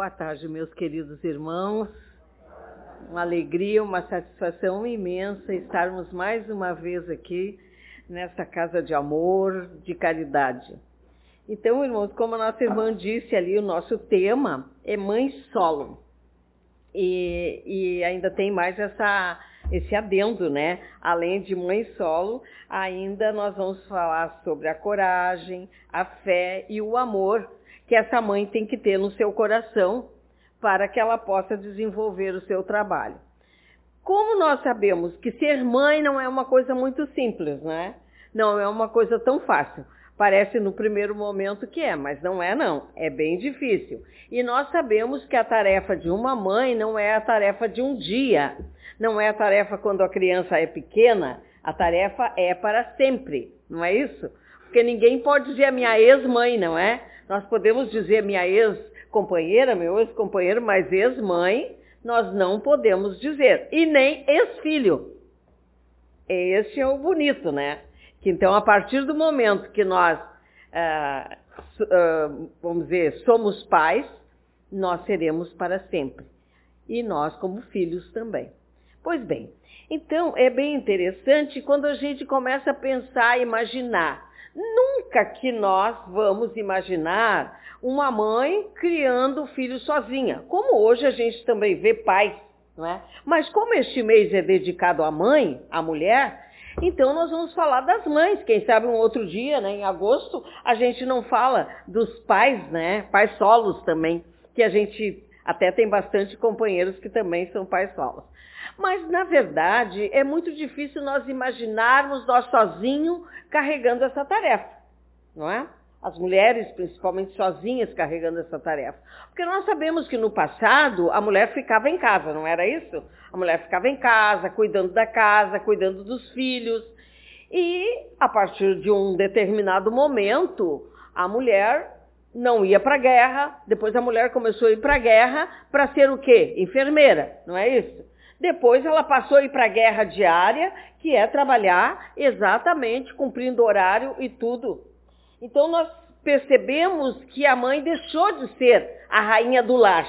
Boa tarde, meus queridos irmãos. Uma alegria, uma satisfação imensa estarmos mais uma vez aqui nessa casa de amor, de caridade. Então, irmãos, como a nossa irmã disse ali, o nosso tema é Mãe Solo. E ainda tem mais esse adendo, né? Além de Mãe Solo, ainda nós vamos falar sobre a coragem, a fé e o amor que essa mãe tem que ter no seu coração para que ela possa desenvolver o seu trabalho. Como nós sabemos que ser mãe não é uma coisa muito simples, né? Não é uma coisa tão fácil. Parece no primeiro momento que é, mas não é não. É bem difícil. E nós sabemos que a tarefa de uma mãe não é a tarefa de um dia. Não é a tarefa quando a criança é pequena. A tarefa é para sempre, não é isso? Porque ninguém pode dizer a minha ex-mãe, não é? Nós podemos dizer minha ex-companheira, meu ex-companheiro, mas ex-mãe nós não podemos dizer. E nem ex-filho. Esse é o bonito, né? Que então, a partir do momento que nós, vamos dizer, somos pais, nós seremos para sempre. E nós como filhos também. Pois bem, então é bem interessante quando a gente começa a pensar, imaginar. Nunca que nós vamos imaginar uma mãe criando o filho sozinha. Como hoje a gente também vê pais, não é? Mas como este mês é dedicado à mãe, à mulher, então nós vamos falar das mães. Quem sabe um outro dia, né, em agosto, a gente não fala dos pais, né? Pais solos também, que a gente até tem bastante companheiros que também são pais solos. Mas, na verdade, é muito difícil nós imaginarmos nós sozinhos carregando essa tarefa, não é? As mulheres, principalmente sozinhas, carregando essa tarefa. Porque nós sabemos que no passado a mulher ficava em casa, não era isso? A mulher ficava em casa, cuidando da casa, cuidando dos filhos. E, a partir de um determinado momento, a mulher não ia para a guerra. Depois a mulher começou a ir para a guerra para ser o quê? Enfermeira, não é isso? Depois ela passou a ir para a guerra diária, que é trabalhar exatamente, cumprindo horário e tudo. Então nós percebemos que a mãe deixou de ser a rainha do lar.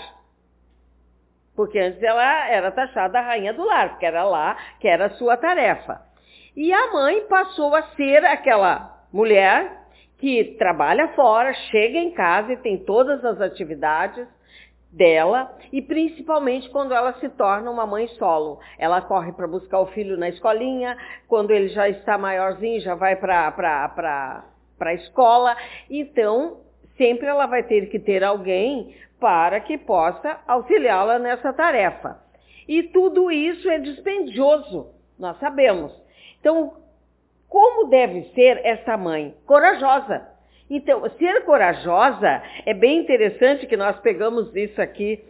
Porque antes ela era taxada a rainha do lar, porque era lá que era a sua tarefa. E a mãe passou a ser aquela mulher que trabalha fora, chega em casa e tem todas as atividades dela, e principalmente quando ela se torna uma mãe solo. Ela corre para buscar o filho na escolinha, quando ele já está maiorzinho, já vai para a escola. Então, sempre ela vai ter que ter alguém para que possa auxiliá-la nessa tarefa. E tudo isso é dispendioso, nós sabemos. Então, como deve ser essa mãe? Corajosa. Então, ser corajosa é bem interessante que nós pegamos isso aqui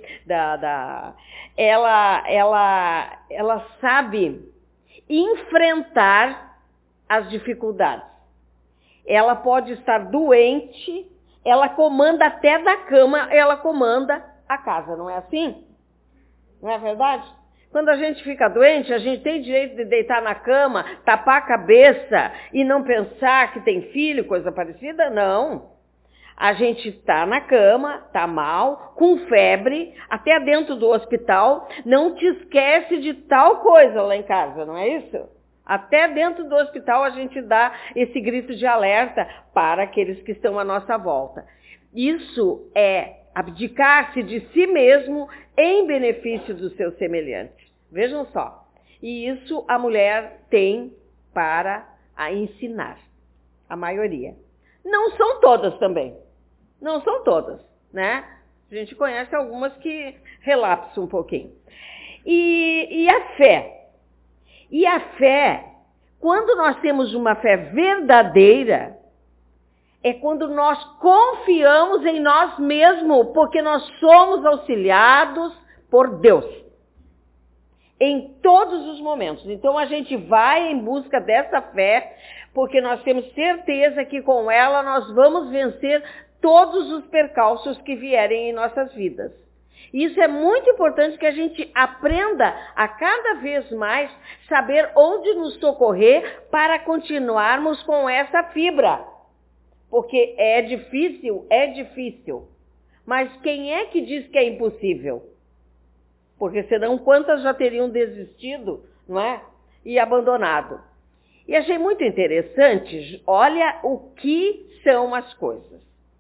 ela sabe enfrentar as dificuldades. Ela pode estar doente, ela comanda até da cama, ela comanda a casa, não é assim? Não é verdade? Quando a gente fica doente, a gente tem direito de deitar na cama, tapar a cabeça e não pensar que tem filho, coisa parecida? Não. A gente está na cama, está mal, com febre, até dentro do hospital. Não te esquece de tal coisa lá em casa, não é isso? Até dentro do hospital a gente dá esse grito de alerta para aqueles que estão à nossa volta. Isso é abdicar-se de si mesmo em benefício do seu semelhante. Vejam só. E isso a mulher tem para a ensinar. A maioria. Não são todas também. Não são todas, né? A gente conhece algumas que relapsam um pouquinho. E a fé? E a fé, quando nós temos uma fé verdadeira, é quando nós confiamos em nós mesmos, porque nós somos auxiliados por Deus. Em todos os momentos. Então a gente vai em busca dessa fé, porque nós temos certeza que com ela nós vamos vencer todos os percalços que vierem em nossas vidas. Isso é muito importante que a gente aprenda a cada vez mais saber onde nos socorrer para continuarmos com essa fibra. Porque é difícil, Mas quem é que diz que é impossível? Porque senão quantas já teriam desistido, não é? E abandonado. E achei muito interessante, olha o que são as coisas.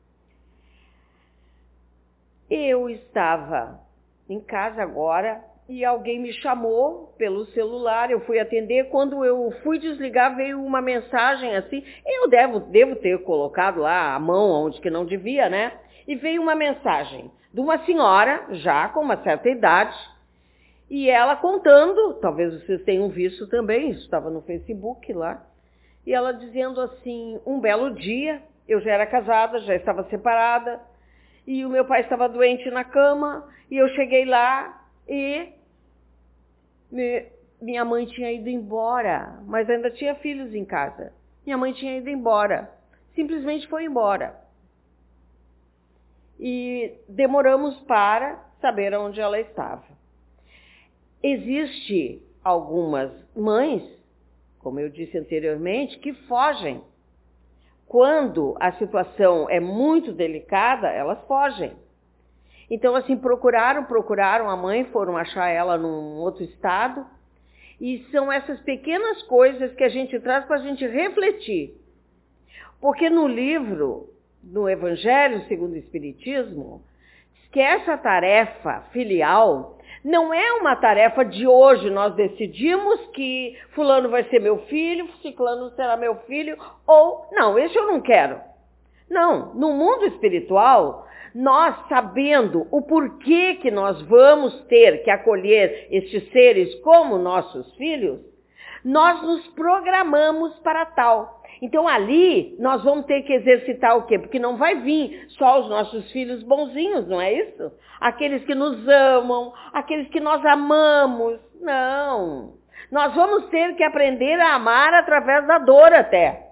Eu estava em casa agora e alguém me chamou pelo celular, eu fui atender, quando eu fui desligar veio uma mensagem assim, eu devo ter colocado lá a mão onde que não devia, né? E veio uma mensagem de uma senhora, já com uma certa idade, e ela contando, talvez vocês tenham visto também, isso estava no Facebook lá, e ela dizendo assim, um belo dia, eu já era casada, já estava separada, e o meu pai estava doente na cama, e eu cheguei lá e minha mãe tinha ido embora, mas ainda tinha filhos em casa. Minha mãe tinha ido embora, simplesmente foi embora. E demoramos para saber onde ela estava. Existem algumas mães, como eu disse anteriormente, que fogem. Quando a situação é muito delicada, elas fogem. Então, assim, procuraram a mãe, foram achar ela num outro estado. E são essas pequenas coisas que a gente traz para a gente refletir. Porque no livro, no Evangelho segundo o Espiritismo, que essa tarefa filial não é uma tarefa de hoje, nós decidimos que fulano vai ser meu filho, ciclano será meu filho, ou, não, esse eu não quero. Não, no mundo espiritual, nós sabendo o porquê que nós vamos ter que acolher estes seres como nossos filhos, nós nos programamos para tal. Então ali nós vamos ter que exercitar o quê? Porque não vai vir só os nossos filhos bonzinhos, não é isso? Aqueles que nos amam, aqueles que nós amamos. Não. Nós vamos ter que aprender a amar através da dor até.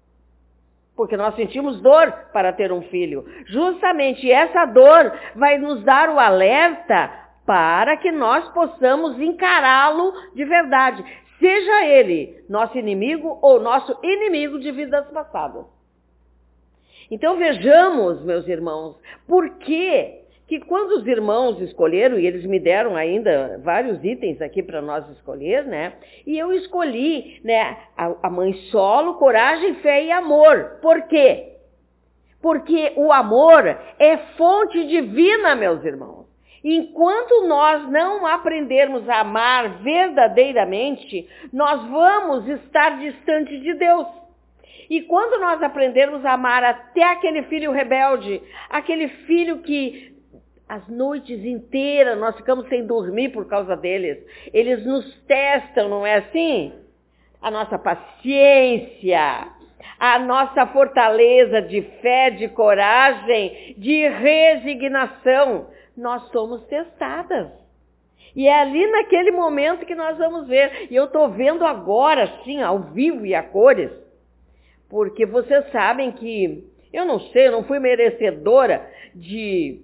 Porque nós sentimos dor para ter um filho. Justamente essa dor vai nos dar o alerta para que nós possamos encará-lo de verdade. Seja ele nosso inimigo ou nosso inimigo de vidas passadas. Então vejamos, meus irmãos, por que quando os irmãos escolheram, e eles me deram ainda vários itens aqui para nós escolher, né? E eu escolhi, né, a mãe solo, coragem, fé e amor. Por quê? Porque o amor é fonte divina, meus irmãos. Enquanto nós não aprendermos a amar verdadeiramente, nós vamos estar distante de Deus. E quando nós aprendermos a amar até aquele filho rebelde, aquele filho que as noites inteiras nós ficamos sem dormir por causa deles, eles nos testam, não é assim? A nossa paciência, a nossa fortaleza de fé, de coragem, de resignação, nós somos testadas. E é ali naquele momento que nós vamos ver. E eu estou vendo agora, sim, ao vivo e a cores, porque vocês sabem que, eu não sei, eu não fui merecedora de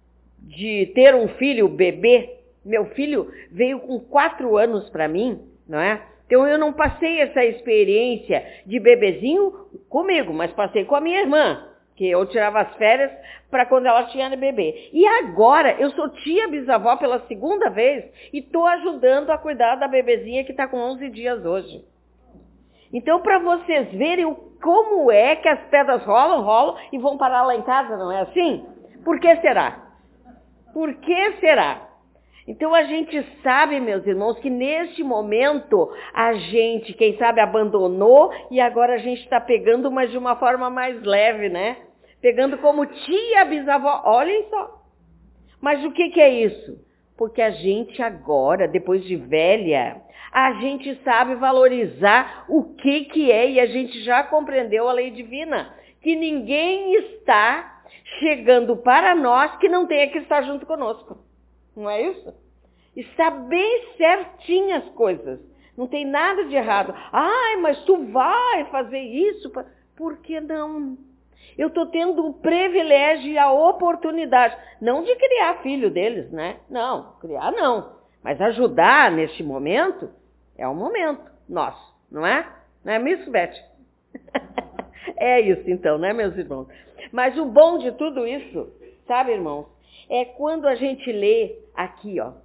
ter um filho bebê. Meu filho veio com 4 anos para mim, não é? Então eu não passei essa experiência de bebezinho comigo, mas passei com a minha irmã, que eu tirava as férias para quando ela tinha bebê. E agora eu sou tia bisavó pela 2ª vez e estou ajudando a cuidar da bebezinha que está com 11 dias hoje. Então, para vocês verem como é que as pedras rolam e vão parar lá em casa, não é assim? Por que será? Por que será? Então a gente sabe, meus irmãos, que neste momento a gente, quem sabe, abandonou e agora a gente está pegando, mas de uma forma mais leve, né? Pegando como tia bisavó, olhem só. Mas o que é isso? Porque a gente agora, depois de velha, a gente sabe valorizar o que é e a gente já compreendeu a lei divina. Que ninguém está chegando para nós que não tenha que estar junto conosco. Não é isso? Está bem certinho as coisas. Não tem nada de errado. Ai, mas tu vai fazer isso? Por que não? Eu estou tendo o privilégio e a oportunidade, não de criar filho deles, né? Não, criar não. Mas ajudar neste momento é o momento nosso, não é? Não é, Miss Beth? É isso então, né, meus irmãos? Mas o bom de tudo isso sabe, irmãos? É quando a gente lê aqui, ó,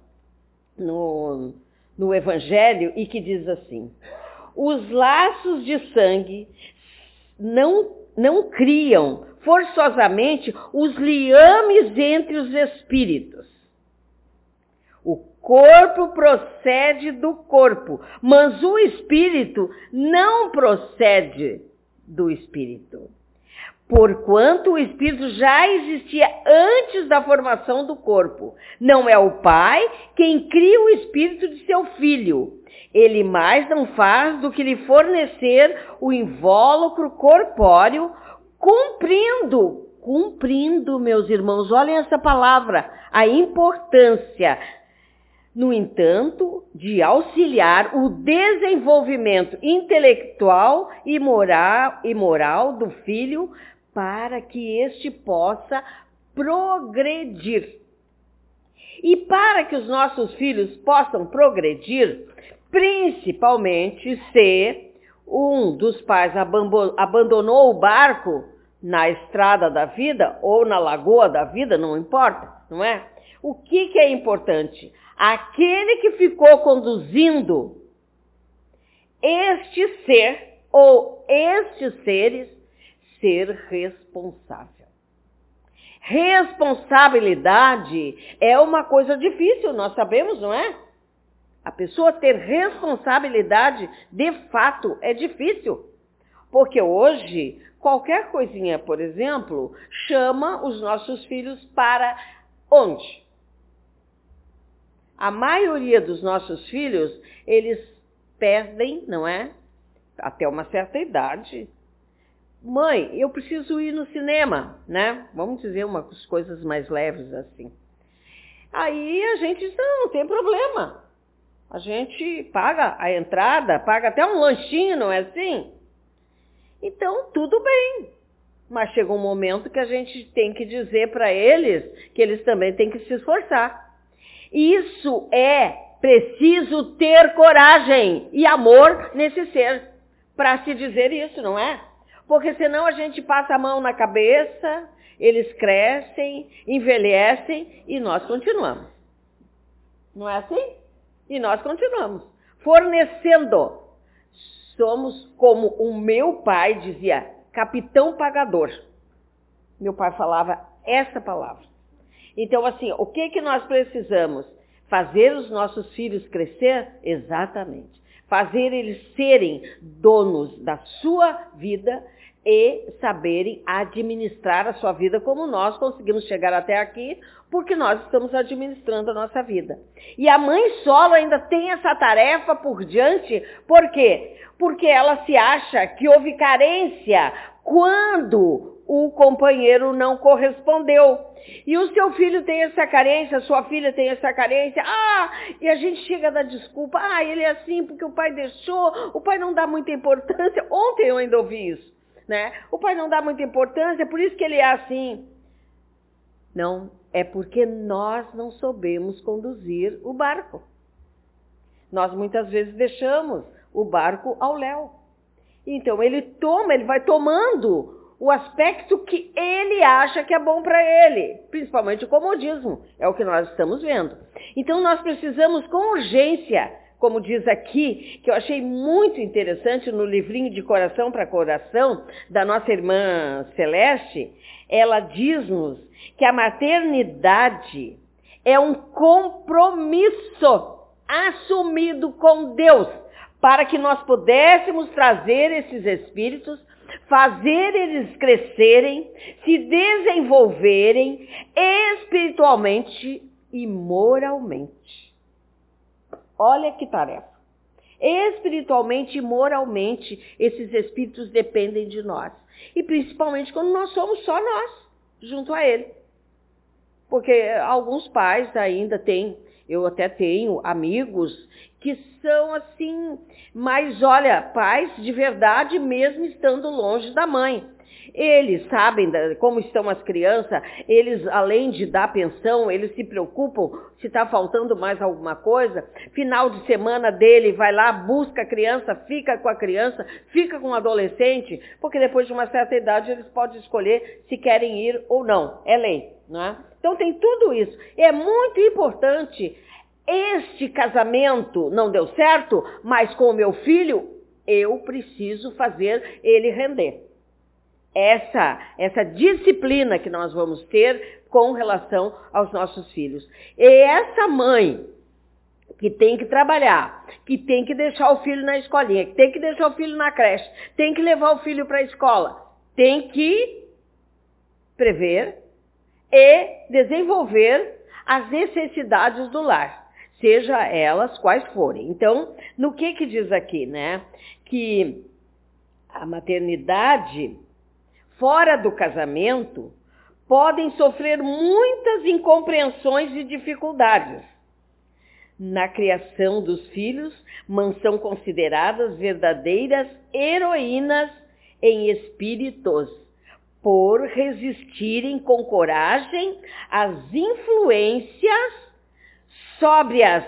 no Evangelho, e que diz assim: os laços de sangue não criam forçosamente os liames entre os espíritos. O corpo procede do corpo, mas o espírito não procede do espírito. Porquanto o espírito já existia antes da formação do corpo. Não é o pai quem cria o espírito de seu filho. Ele mais não faz do que lhe fornecer o invólucro corpóreo, cumprindo, meus irmãos, olhem essa palavra, a importância, no entanto, de auxiliar o desenvolvimento intelectual e moral do filho, para que este possa progredir. E para que os nossos filhos possam progredir, principalmente se um dos pais abandonou o barco na estrada da vida ou na lagoa da vida, não importa, não é? O que é importante? Aquele que ficou conduzindo este ser ou estes seres, ser responsável. Responsabilidade é uma coisa difícil, nós sabemos, não é? A pessoa ter responsabilidade, de fato, é difícil. Porque hoje, qualquer coisinha, por exemplo, chama os nossos filhos para onde? A maioria dos nossos filhos, eles perdem, não é? Até uma certa idade. Mãe, eu preciso ir no cinema, né? Vamos dizer umas coisas mais leves assim. Aí a gente diz, não tem problema. A gente paga a entrada, paga até um lanchinho, não é assim? Então, tudo bem. Mas chega um momento que a gente tem que dizer para eles que eles também têm que se esforçar. Isso preciso ter coragem e amor nesse ser para se dizer isso, não é? Porque senão a gente passa a mão na cabeça, eles crescem, envelhecem e nós continuamos. Não é assim? E nós continuamos fornecendo. Somos como o meu pai dizia, capitão pagador. Meu pai falava essa palavra. Então, assim, o que nós precisamos? Fazer os nossos filhos crescer? Exatamente. Fazer eles serem donos da sua vida e saberem administrar a sua vida como nós conseguimos chegar até aqui, porque nós estamos administrando a nossa vida. E a mãe solo ainda tem essa tarefa por diante, por quê? Porque ela se acha que houve carência quando o companheiro não correspondeu. E o seu filho tem essa carência, sua filha tem essa carência. E a gente chega a dar desculpa. Ele é assim porque o pai deixou, o pai não dá muita importância. Ontem eu ainda ouvi isso, né? O pai não dá muita importância, por isso que ele é assim. Não, é porque nós não soubemos conduzir o barco. Nós muitas vezes deixamos o barco ao léu. Então ele vai tomando o aspecto que ele acha que é bom para ele, principalmente o comodismo, é o que nós estamos vendo. Então nós precisamos com urgência, como diz aqui, que eu achei muito interessante no livrinho de Coração para Coração, da nossa irmã Celeste, ela diz-nos que a maternidade é um compromisso assumido com Deus, para que nós pudéssemos trazer esses espíritos, fazer eles crescerem, se desenvolverem espiritualmente e moralmente. Olha que tarefa. Espiritualmente e moralmente, esses espíritos dependem de nós. E principalmente quando nós somos só nós, junto a ele. Porque alguns pais ainda têm, eu até tenho amigos que são assim, mas olha, pais de verdade mesmo estando longe da mãe. Eles sabem como estão as crianças, eles, além de dar pensão, eles se preocupam se está faltando mais alguma coisa. Final de semana dele, vai lá, busca a criança, fica com a criança, fica com o adolescente, porque depois de uma certa idade eles podem escolher se querem ir ou não. É lei, não é? Então tem tudo isso. É muito importante. Este casamento não deu certo, mas com o meu filho, eu preciso fazer ele render. Essa disciplina que nós vamos ter com relação aos nossos filhos. E essa mãe que tem que trabalhar, que tem que deixar o filho na escolinha, que tem que deixar o filho na creche, tem que levar o filho para a escola, tem que prever e desenvolver as necessidades do lar, seja elas quais forem. Então, no que diz aqui, né? Que a maternidade fora do casamento podem sofrer muitas incompreensões e dificuldades. Na criação dos filhos, são consideradas verdadeiras heroínas em espíritos, por resistirem com coragem às influências sóbrias.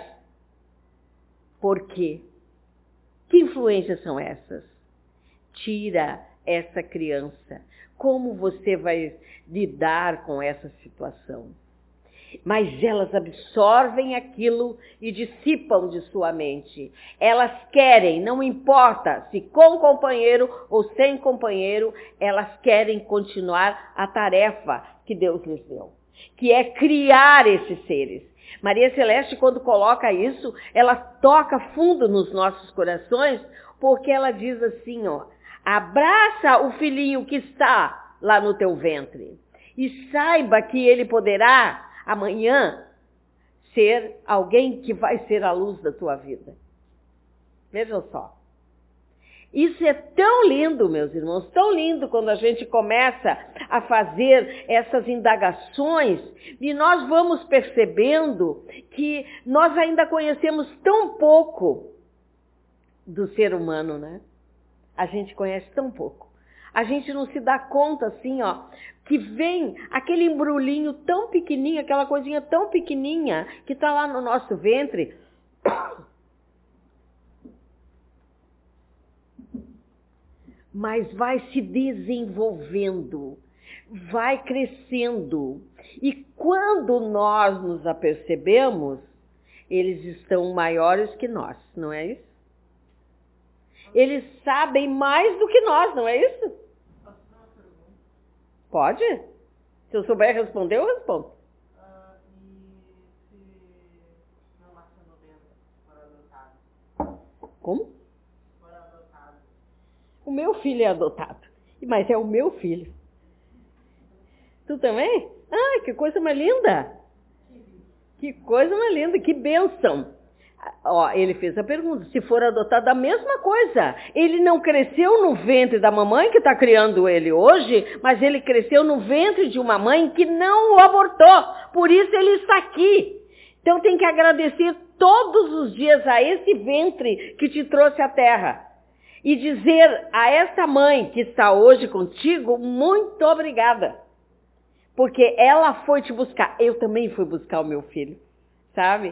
Por quê? Que influências são essas? Tira essa criança. Como você vai lidar com essa situação? Mas elas absorvem aquilo e dissipam de sua mente. Elas querem, não importa se com companheiro ou sem companheiro, elas querem continuar a tarefa que Deus lhes deu, que é criar esses seres. Maria Celeste, quando coloca isso, ela toca fundo nos nossos corações, porque ela diz assim, ó, abraça o filhinho que está lá no teu ventre e saiba que ele poderá amanhã ser alguém que vai ser a luz da tua vida. Vejam só. Isso é tão lindo, meus irmãos, tão lindo quando a gente começa a fazer essas indagações e nós vamos percebendo que nós ainda conhecemos tão pouco do ser humano, né? A gente conhece tão pouco. A gente não se dá conta assim, ó, que vem aquele embrulhinho tão pequenininho, aquela coisinha tão pequenininha que está lá no nosso ventre. Mas vai se desenvolvendo, vai crescendo. E quando nós nos apercebemos, eles estão maiores que nós, não é isso? Eles sabem mais do que nós, não é isso? Pode? Se eu souber responder, eu respondo. E se não nasceu no ventre, for adotado? Como? For adotado. O meu filho é adotado. Mas é o meu filho. Tu também? Ah, que coisa mais linda! Que coisa mais linda, que bênção! Ó, ele fez a pergunta, se for adotado, a mesma coisa. Ele não cresceu no ventre da mamãe que está criando ele hoje, mas ele cresceu no ventre de uma mãe que não o abortou. Por isso ele está aqui. Então tem que agradecer todos os dias a esse ventre que te trouxe à terra. E dizer a essa mãe que está hoje contigo, muito obrigada. Porque ela foi te buscar. Eu também fui buscar o meu filho, sabe?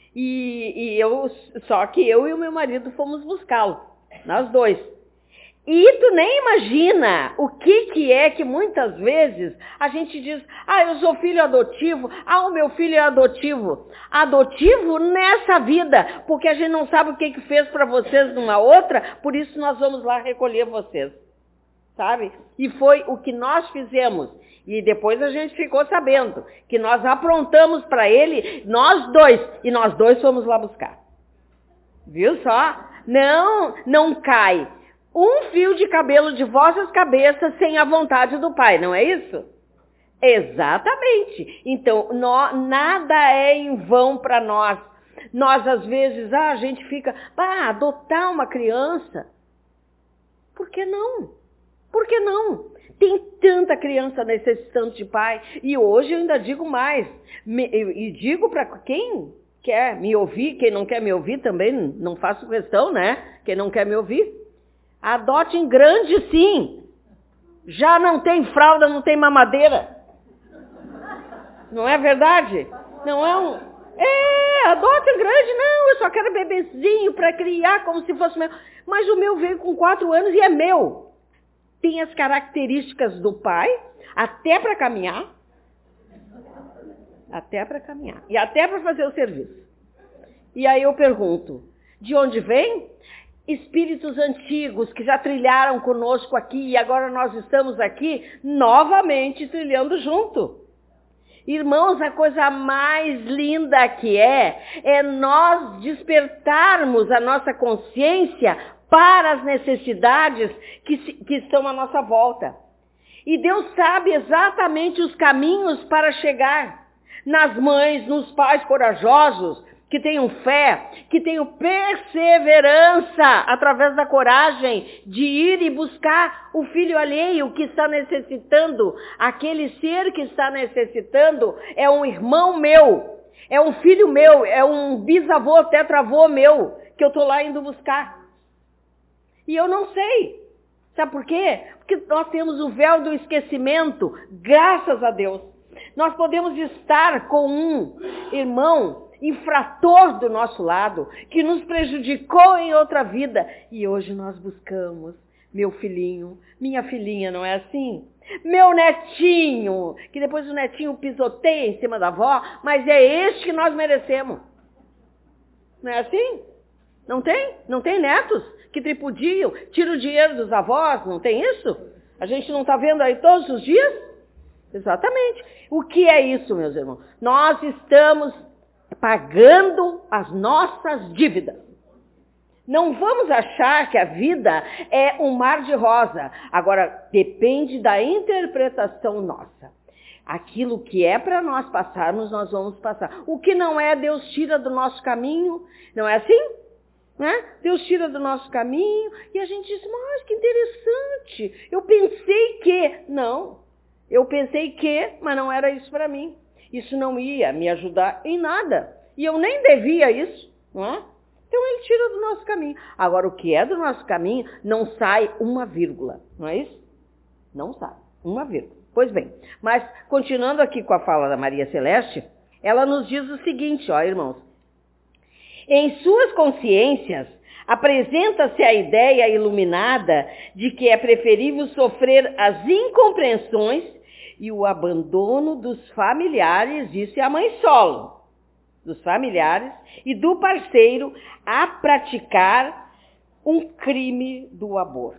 Só que eu e o meu marido fomos buscá-lo, nós dois. E tu nem imagina o que é que muitas vezes a gente diz, eu sou filho adotivo, o meu filho é adotivo. Adotivo nessa vida, porque a gente não sabe o que fez para vocês numa outra, por isso nós vamos lá recolher vocês, sabe? E foi o que nós fizemos. E depois a gente ficou sabendo que nós aprontamos para ele, nós dois, e nós dois fomos lá buscar. Viu só? Não cai um fio de cabelo de vossas cabeças sem a vontade do Pai, não é isso? Exatamente. Então, nada é em vão para nós. Nós, às vezes, a gente fica, adotar uma criança. Por que não? Por que não? Tem tanta criança necessitando de pai. E hoje eu ainda digo mais. E digo para quem quer me ouvir, quem não quer me ouvir também, não faço questão, né? Quem não quer me ouvir. Adote em grande, sim. Já não tem fralda, não tem mamadeira. Não é verdade? Não é um... adota grande, não, eu só quero bebezinho para criar como se fosse meu. Mas o meu veio com 4 anos e é meu. Tem as características do pai, até para caminhar. Até para caminhar. E até para fazer o serviço. E aí eu pergunto, de onde vem? Espíritos antigos que já trilharam conosco aqui e agora nós estamos aqui novamente trilhando junto. Irmãos, a coisa mais linda que é nós despertarmos a nossa consciência para as necessidades que estão à nossa volta. E Deus sabe exatamente os caminhos para chegar nas mães, nos pais corajosos, que tenham fé, que tenham perseverança através da coragem de ir e buscar o filho alheio que está necessitando. Aquele ser que está necessitando é um irmão meu, é um filho meu, é um bisavô, tetravô meu, que eu estou lá indo buscar. E eu não sei. Sabe por quê? Porque nós temos o véu do esquecimento, graças a Deus. Nós podemos estar com um irmão infrator do nosso lado, que nos prejudicou em outra vida. E hoje nós buscamos meu filhinho, minha filhinha, não é assim? Meu netinho, que depois o netinho pisoteia em cima da avó, mas é este que nós merecemos. Não é assim? Não tem? Não tem netos que tripudiam, tiram o dinheiro dos avós, não tem isso? A gente não está vendo aí todos os dias? Exatamente. O que é isso, meus irmãos? Nós estamos pagando as nossas dívidas. Não vamos achar que a vida é um mar de rosa. Agora, depende da interpretação nossa. Aquilo que é para nós passarmos, nós vamos passar. O que não é, Deus tira do nosso caminho. Não é assim? Né? Deus tira do nosso caminho e a gente diz, mas que interessante. Eu pensei que... Não. Eu pensei que, mas não era isso para mim. Isso não ia me ajudar em nada. E eu nem devia isso, não é? Então ele tira do nosso caminho. Agora, o que é do nosso caminho não sai uma vírgula, não é isso? Não sai, uma vírgula. Pois bem, mas continuando aqui com a fala da Maria Celeste, ela nos diz o seguinte, ó, irmãos. Em suas consciências, apresenta-se a ideia iluminada de que é preferível sofrer as incompreensões e o abandono dos familiares, isso é a mãe solo, dos familiares e do parceiro a praticar um crime do aborto.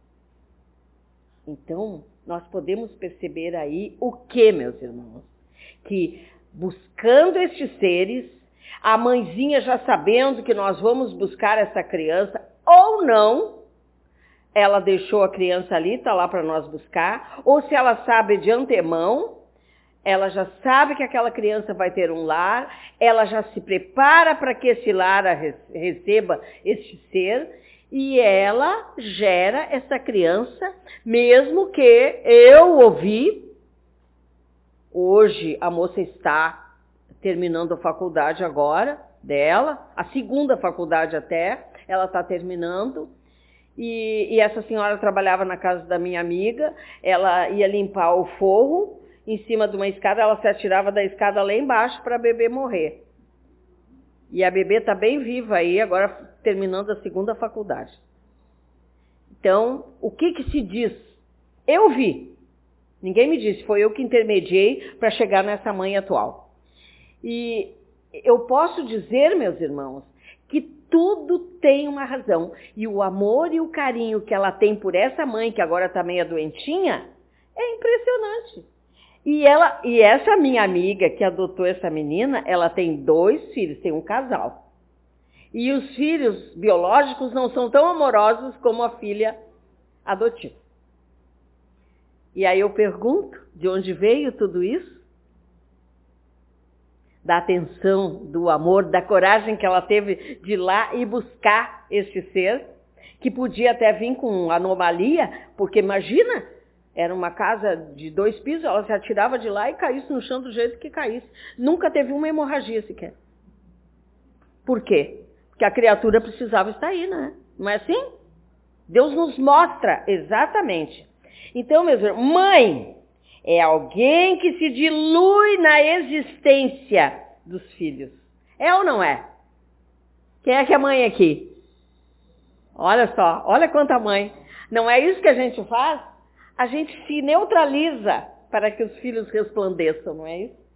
Então, nós podemos perceber aí o que, meus irmãos? Que buscando estes seres, a mãezinha já sabendo que nós vamos buscar essa criança ou não, ela deixou a criança ali, está lá para nós buscar, ou se ela sabe de antemão, ela já sabe que aquela criança vai ter um lar, ela já se prepara para que esse lar receba este ser, e ela gera essa criança, mesmo que eu ouvi, hoje a moça está terminando a faculdade agora dela, a segunda faculdade até, ela está terminando, e essa senhora trabalhava na casa da minha amiga, ela ia limpar o forro, em cima de uma escada, ela se atirava da escada lá embaixo para a bebê morrer. E a bebê está bem viva aí, agora terminando a segunda faculdade. Então, o que se diz? Eu vi. Ninguém me disse, foi eu que intermediei para chegar nessa mãe atual. E eu posso dizer, meus irmãos, que tudo tem uma razão. E o amor e o carinho que ela tem por essa mãe, que agora está meio doentinha, é impressionante. E essa minha amiga que adotou essa menina, ela tem 2 filhos, tem um casal. E os filhos biológicos não são tão amorosos como a filha adotiva. E aí eu pergunto, de onde veio tudo isso? Da atenção, do amor, da coragem que ela teve de ir lá e buscar este ser, que podia até vir com anomalia, porque imagina, era uma casa de 2 pisos, ela se atirava de lá e caísse no chão do jeito que caísse. Nunca teve uma hemorragia sequer. Por quê? Porque a criatura precisava estar aí, né? Não é assim? Deus nos mostra exatamente Então, meus irmãos, mãe é alguém que se dilui na existência dos filhos. É ou não é? Quem é que é mãe aqui? Olha só, olha quanta mãe. Não é isso que a gente faz? A gente se neutraliza para que os filhos resplandeçam, não é isso?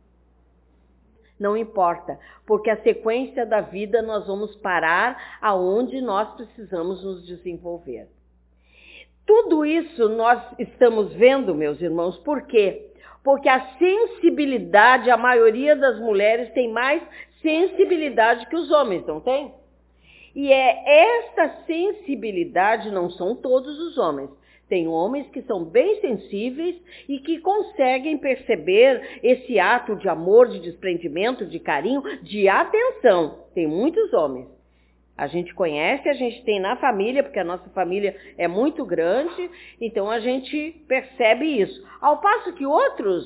Não importa, porque a sequência da vida nós vamos parar aonde nós precisamos nos desenvolver. Tudo isso nós estamos vendo, meus irmãos, por quê? Porque a sensibilidade, a maioria das mulheres tem mais sensibilidade que os homens, não tem? E esta sensibilidade, não são todos os homens. Tem homens que são bem sensíveis e que conseguem perceber esse ato de amor, de desprendimento, de carinho, de atenção. Tem muitos homens. A gente conhece, a gente tem na família, porque a nossa família é muito grande, então a gente percebe isso. Ao passo que outros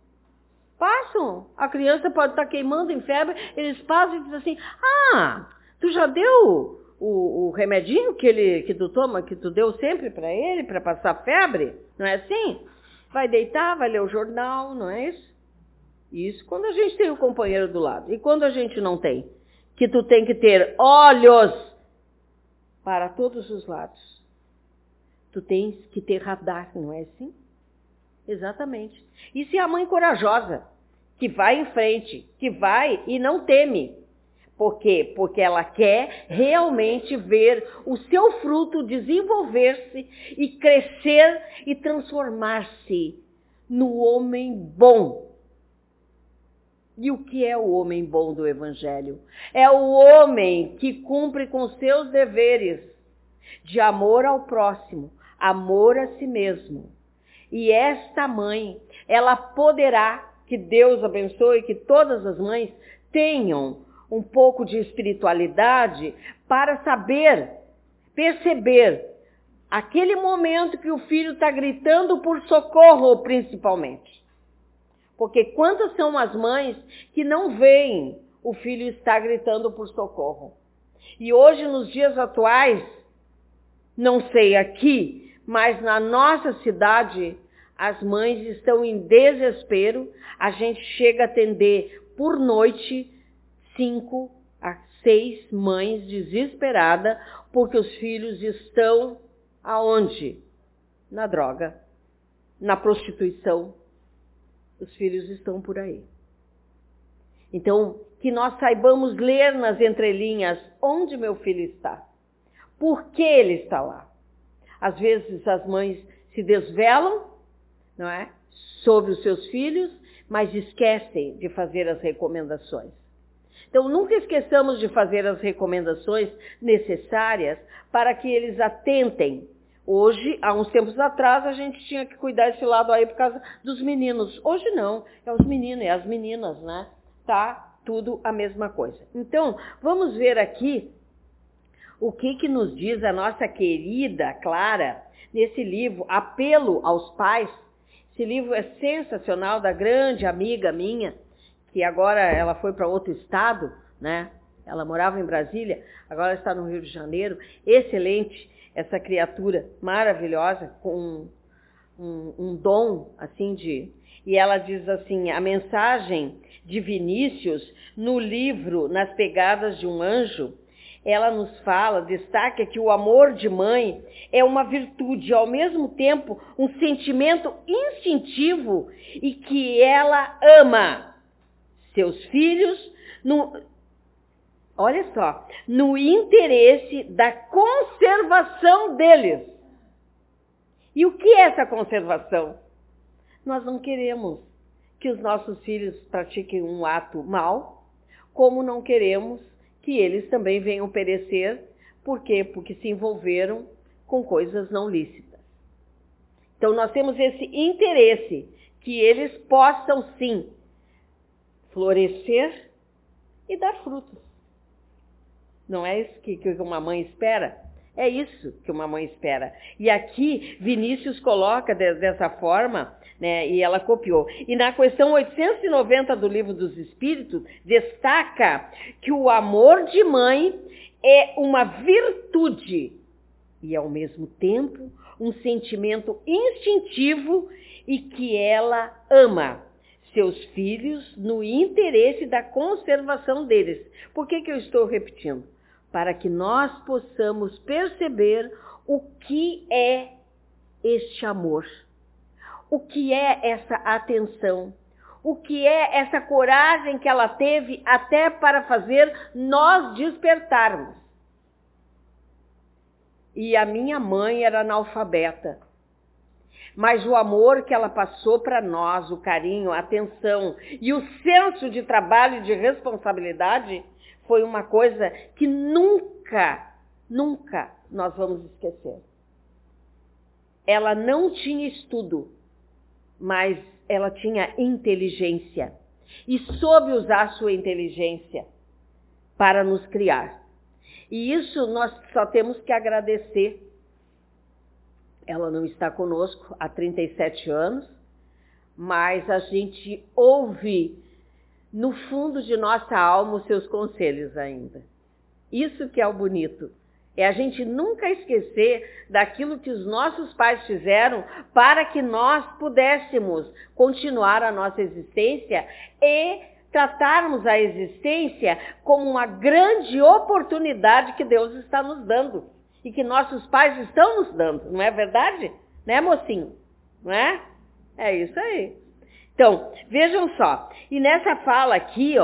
passam, a criança pode estar queimando em febre, eles passam e dizem assim, tu já deu o remedinho que tu toma, que tu deu sempre para ele, para passar febre? Não é assim? Vai deitar, vai ler o jornal, não é isso? Isso quando a gente tem o companheiro do lado. E quando a gente não tem? Que tu tem que ter olhos para todos os lados. Tu tens que ter radar, não é assim? Exatamente. E se a mãe corajosa, que vai em frente, que vai e não teme. Por quê? Porque ela quer realmente ver o seu fruto desenvolver-se e crescer e transformar-se no homem bom. E o que é o homem bom do Evangelho? É o homem que cumpre com seus deveres de amor ao próximo, amor a si mesmo. E esta mãe, ela poderá, que Deus abençoe, que todas as mães tenham um pouco de espiritualidade para saber, perceber aquele momento que o filho está gritando por socorro, principalmente. Porque quantas são as mães que não veem o filho estar gritando por socorro? E hoje, nos dias atuais, não sei aqui, mas na nossa cidade, as mães estão em desespero. A gente chega a atender por noite 5 a 6 mães desesperadas porque os filhos estão aonde? Na droga, na prostituição. Os filhos estão por aí. Então, que nós saibamos ler nas entrelinhas onde meu filho está. Por que ele está lá? Às vezes as mães se desvelam, não é? Sobre os seus filhos, mas esquecem de fazer as recomendações. Então, nunca esqueçamos de fazer as recomendações necessárias para que eles atentem. Hoje, há uns tempos atrás, a gente tinha que cuidar desse lado aí por causa dos meninos. Hoje não, é os meninos e as meninas, né? Tá tudo a mesma coisa. Então, vamos ver aqui o que nos diz a nossa querida Clara nesse livro, Apelo aos Pais. Esse livro é sensacional, da grande amiga minha, que agora ela foi para outro estado, né? Ela morava em Brasília, agora está no Rio de Janeiro. Excelente, essa criatura maravilhosa, com um dom, assim, E ela diz assim, a mensagem de Vinícius, no livro Nas Pegadas de um Anjo, ela nos fala, destaca que o amor de mãe é uma virtude, ao mesmo tempo um sentimento instintivo e que ela ama seus filhos olha só, no interesse da conservação deles. E o que é essa conservação? Nós não queremos que os nossos filhos pratiquem um ato mau, como não queremos que eles também venham perecer. Por quê? Porque se envolveram com coisas não lícitas. Então nós temos esse interesse que eles possam sim florescer e dar frutos. Não é isso que uma mãe espera? É isso que uma mãe espera. E aqui Vinícius coloca dessa forma, né, e ela copiou. E na questão 890 do Livro dos Espíritos, destaca que o amor de mãe é uma virtude e, ao mesmo tempo, um sentimento instintivo e que ela ama seus filhos no interesse da conservação deles. Por que eu estou repetindo? Para que nós possamos perceber o que é este amor, o que é essa atenção, o que é essa coragem que ela teve até para fazer nós despertarmos. E a minha mãe era analfabeta, mas o amor que ela passou para nós, o carinho, a atenção e o senso de trabalho e de responsabilidade foi uma coisa que nunca nós vamos esquecer. Ela não tinha estudo, mas ela tinha inteligência e soube usar sua inteligência para nos criar. E isso nós só temos que agradecer. Ela não está conosco há 37 anos, mas a gente ouve no fundo de nossa alma os seus conselhos ainda. Isso que é o bonito. É a gente nunca esquecer daquilo que os nossos pais fizeram para que nós pudéssemos continuar a nossa existência e tratarmos a existência como uma grande oportunidade que Deus está nos dando e que nossos pais estão nos dando, não é verdade? Né, mocinho? Não é? É isso aí. Então, vejam só, e nessa fala aqui,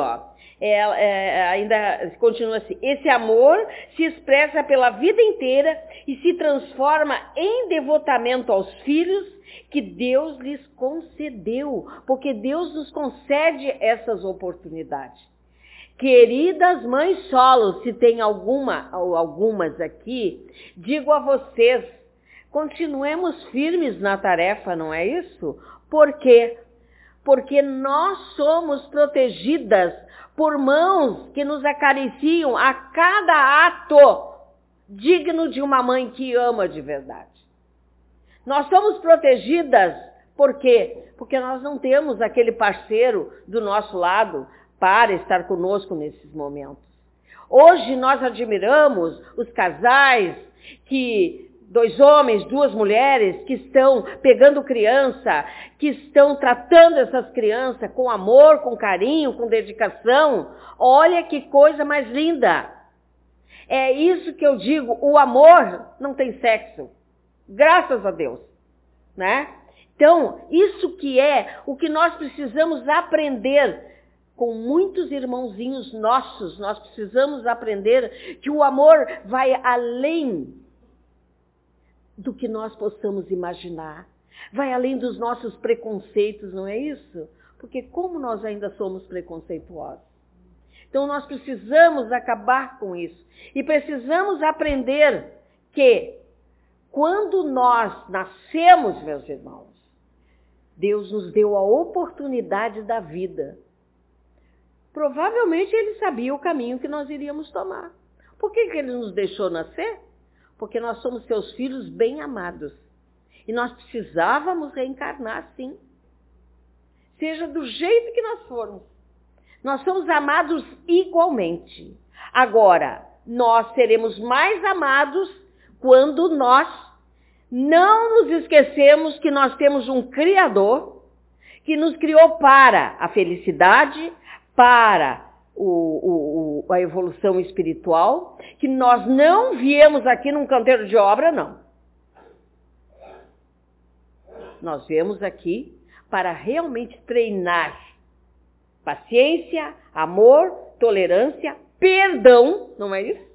ainda continua assim, esse amor se expressa pela vida inteira e se transforma em devotamento aos filhos que Deus lhes concedeu, porque Deus nos concede essas oportunidades. Queridas mães solos, se tem alguma ou algumas aqui, digo a vocês, continuemos firmes na tarefa, não é isso? Por quê? Porque nós somos protegidas por mãos que nos acariciam a cada ato digno de uma mãe que ama de verdade. Nós somos protegidas, por quê? Porque nós não temos aquele parceiro do nosso lado para estar conosco nesses momentos. Hoje nós admiramos os casais que 2 homens, 2 mulheres que estão pegando criança, que estão tratando essas crianças com amor, com carinho, com dedicação. Olha que coisa mais linda. É isso que eu digo, o amor não tem sexo. Graças a Deus, né? Então, isso que é o que nós precisamos aprender com muitos irmãozinhos nossos. Nós precisamos aprender que o amor vai além do que nós possamos imaginar. Vai além dos nossos preconceitos, não é isso? Porque como nós ainda somos preconceituosos. Então nós precisamos acabar com isso. E precisamos aprender que quando nós nascemos, meus irmãos, Deus nos deu a oportunidade da vida. Provavelmente Ele sabia o caminho que nós iríamos tomar. Por que Ele nos deixou nascer? Porque nós somos seus filhos bem amados. E nós precisávamos reencarnar, sim. Seja do jeito que nós formos. Nós somos amados igualmente. Agora, nós seremos mais amados quando nós não nos esquecemos que nós temos um Criador que nos criou para a felicidade, para a evolução espiritual, que nós não viemos aqui num canteiro de obra, não. Nós viemos aqui para realmente treinar paciência, amor, tolerância, perdão, não é isso?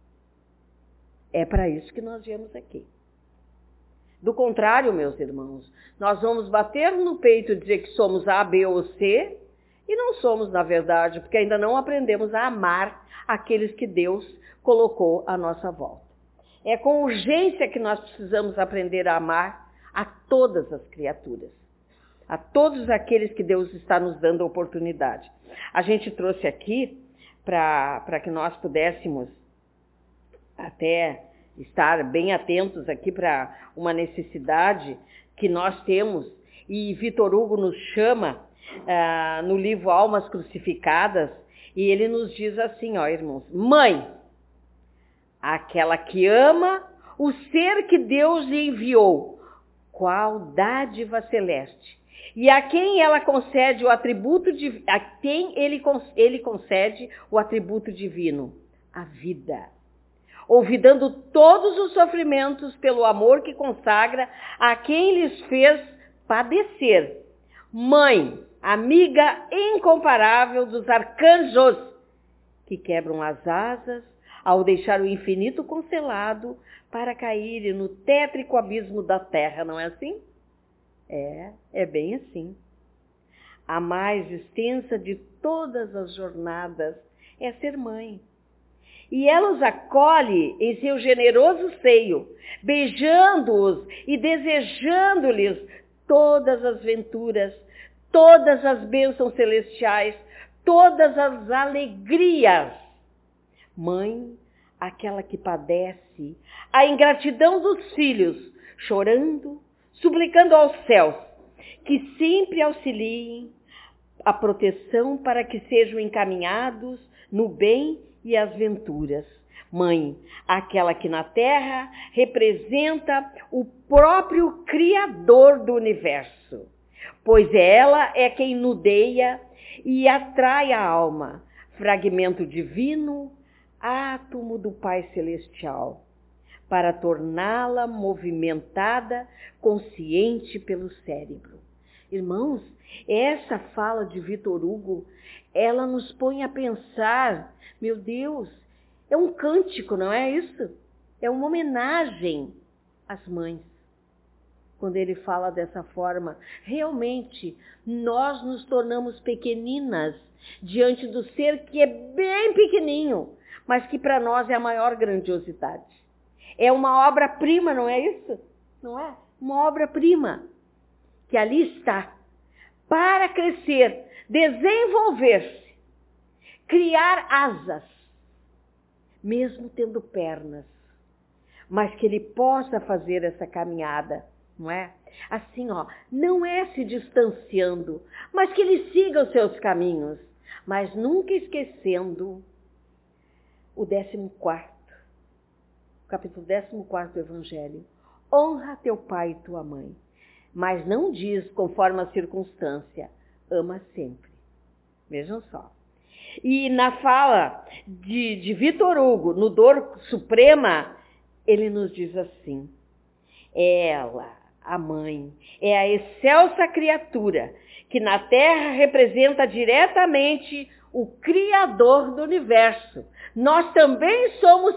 É para isso que nós viemos aqui. Do contrário, meus irmãos, nós vamos bater no peito e dizer que somos A, B ou C, e não somos, na verdade, porque ainda não aprendemos a amar aqueles que Deus colocou à nossa volta. É com urgência que nós precisamos aprender a amar a todas as criaturas, a todos aqueles que Deus está nos dando a oportunidade. A gente trouxe aqui para que nós pudéssemos até estar bem atentos aqui para uma necessidade que nós temos, e Vitor Hugo nos chama no livro Almas Crucificadas, e ele nos diz assim, ó, irmãos: mãe, aquela que ama o ser que Deus lhe enviou. Qual dádiva celeste! E a quem ela concede o atributo a quem ele concede o atributo divino? A vida. Olvidando todos os sofrimentos pelo amor que consagra a quem lhes fez padecer. Mãe, amiga incomparável dos arcanjos, que quebram as asas ao deixar o infinito concelado para caírem no tétrico abismo da terra, não é assim? É bem assim. A mais extensa de todas as jornadas é ser mãe. E ela os acolhe em seu generoso seio, beijando-os e desejando-lhes todas as venturas, todas as bênçãos celestiais, todas as alegrias. Mãe, aquela que padece a ingratidão dos filhos, chorando, suplicando aos céus, que sempre auxiliem a proteção para que sejam encaminhados no bem e as venturas. Mãe, aquela que na terra representa o próprio Criador do universo, pois ela é quem nudeia e atrai a alma, fragmento divino, átomo do Pai Celestial, para torná-la movimentada, consciente pelo cérebro. Irmãos, essa fala de Victor Hugo, ela nos põe a pensar, meu Deus, é um cântico, não é isso? É uma homenagem às mães. Quando ele fala dessa forma, realmente nós nos tornamos pequeninas diante do ser que é bem pequenininho, mas que para nós é a maior grandiosidade. É uma obra-prima, não é isso? Não é? Uma obra-prima que ali está para crescer, desenvolver-se, criar asas, mesmo tendo pernas, mas que ele possa fazer essa caminhada, não é? Assim, não é se distanciando, mas que ele siga os seus caminhos, mas nunca esquecendo o 14º, capítulo 14 do Evangelho. Honra teu pai e tua mãe, mas não diz conforme a circunstância, ama sempre. Vejam só. E na fala de Victor Hugo, no Dor Suprema, ele nos diz assim: ela, a mãe, é a excelsa criatura que na terra representa diretamente o Criador do universo. Nós também somos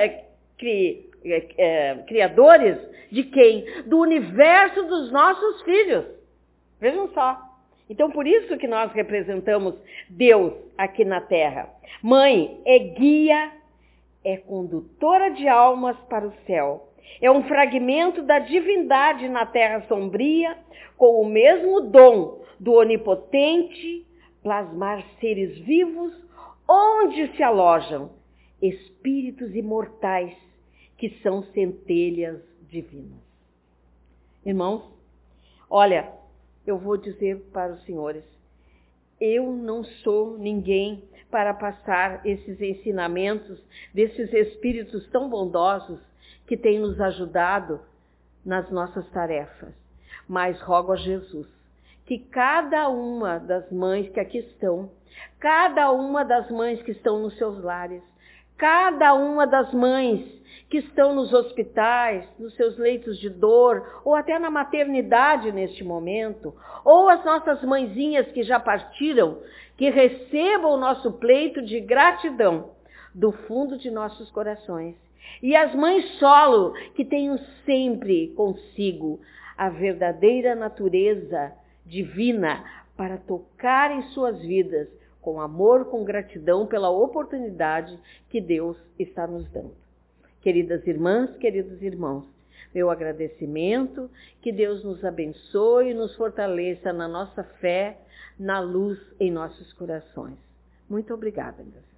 criadores de quem? Do universo dos nossos filhos. Vejam só. Então, por isso que nós representamos Deus aqui na terra. Mãe é guia, é condutora de almas para o céu. É um fragmento da divindade na terra sombria, com o mesmo dom do onipotente, plasmar seres vivos onde se alojam espíritos imortais que são centelhas divinas. Irmãos, olha, eu vou dizer para os senhores, eu não sou ninguém para passar esses ensinamentos desses espíritos tão bondosos que têm nos ajudado nas nossas tarefas. Mas rogo a Jesus que cada uma das mães que aqui estão, cada uma das mães que estão nos seus lares, cada uma das mães que estão nos hospitais, nos seus leitos de dor, ou até na maternidade neste momento, ou as nossas mãezinhas que já partiram, que recebam o nosso pleito de gratidão do fundo de nossos corações. E as mães solo, que tenham sempre consigo a verdadeira natureza divina para tocar em suas vidas com amor, com gratidão pela oportunidade que Deus está nos dando. Queridas irmãs, queridos irmãos, meu agradecimento, que Deus nos abençoe e nos fortaleça na nossa fé, na luz em nossos corações. Muito obrigada, meus irmãos.